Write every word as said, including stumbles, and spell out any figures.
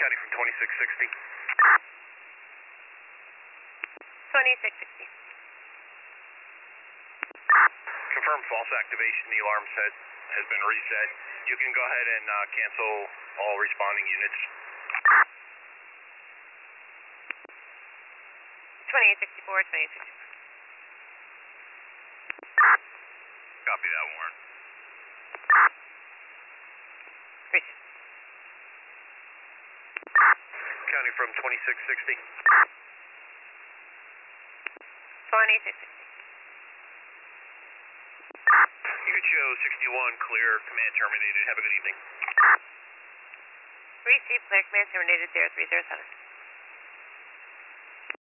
County from twenty-six sixty. twenty-six sixty. Confirm false activation. The alarm set has been reset. You can go ahead and uh, cancel all responding units. twenty-eight sixty-four, twenty-eight sixty-four. Copy that, Warren. Appreciate it. County from twenty-six sixty. twenty-six sixty. You can show sixty-one clear, command terminated. Have a good evening. Receive clear, command terminated zero three zero seven.